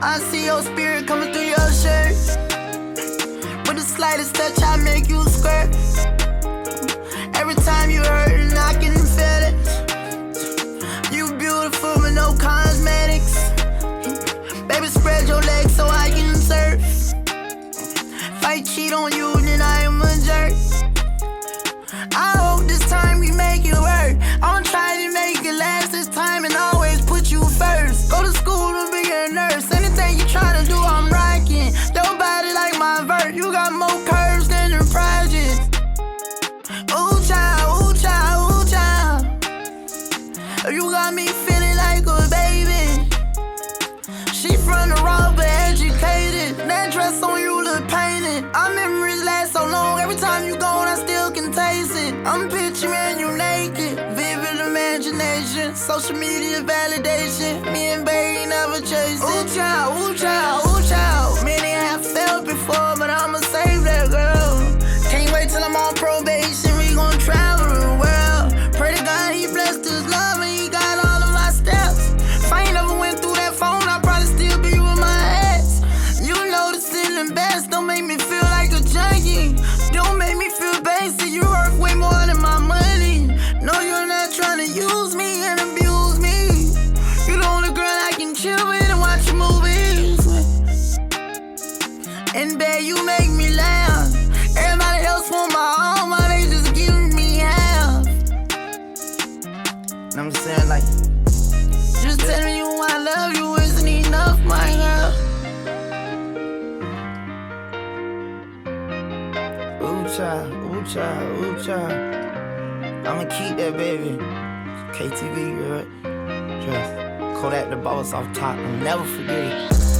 I see your spirit coming through your shirt. With the slightest touch, I make you squirt. Every time you hurtin', I can feel it. You beautiful with no cosmetics. Baby, spread your legs so I can surf. If I cheat on you, then I am a jerk. I hope this time we make it work. I'ma try to make it last this time and always put you first. Go to school to be a nurse. Anything you tryna do, I'm rocking. Your body like my vert. You got more curves than the project. Ooh, child, ooh, child, ooh, child. You got me feeling like a baby. She from the raw but educated. That dress on you look painted. Our memories last so long. Every time you gone, I still can taste it. I'm picturing you naked. Vivid imagination. Social media validation. Me and baby never chasing. Ooh, child, ooh, child, ooh, child. Many have felt before, but I'ma save that girl. Can't wait till I'm on probation. We gon' travel the world. Pray to God he blessed his love and he got all of my steps. If I ain't never went through that phone, I'd probably still be with my ex. You know the sin best. Don't make me feel like a junkie. Don't make me feel basic. You worth way more than my money. No, you're not trying to use me and abuse me. You're the only girl I can chill with and watch movies. In bed, you make me laugh. Everybody else want my own, why they just giving me half? And I'm just saying, like, just telling you I love you isn't enough, my girl. Ooh, child, ooh, child, ooh, child. I'ma keep that, baby. KTV, girl. Trust. Kodak the boss off top, I'll never forget it.